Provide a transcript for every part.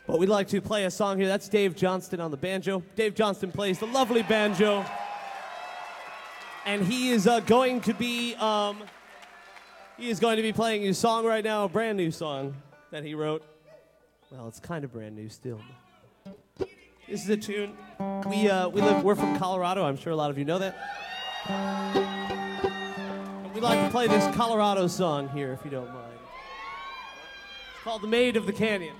But we'd like to play a song here. That's Dave Johnston on the banjo. Dave Johnston plays the lovely banjo. And he is going to be playing a song right now, a brand new song that he wrote. Well, it's kind of brand new still. This is a tune. We're from Colorado. I'm sure a lot of you know that. And we'd like to play this Colorado song here, if you don't mind. It's called "The Maid of the Canyon."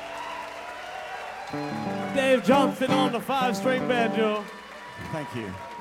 Dave Johnston on the 5-string banjo. Thank you.